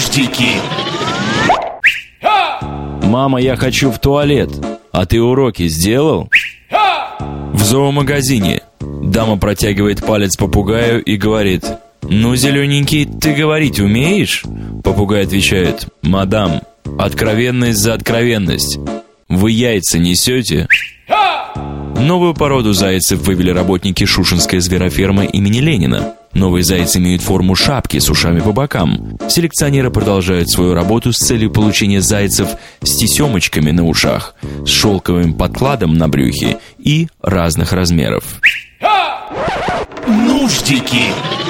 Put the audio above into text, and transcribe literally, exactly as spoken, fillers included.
Нуждики. Мама, я хочу в туалет. А ты уроки сделал? В зоомагазине. Дама протягивает палец попугаю и говорит: ну, зелененький, ты говорить умеешь? Попугай отвечает: мадам, откровенность за откровенность. Вы яйца несете? Новую породу зайцев вывели работники Шушенской зверофермы имени Ленина. Новые зайцы имеют форму шапки с ушами по бокам. Селекционеры продолжают свою работу с целью получения зайцев с тесемочками на ушах, с шелковым подкладом на брюхе и разных размеров. Нуждики.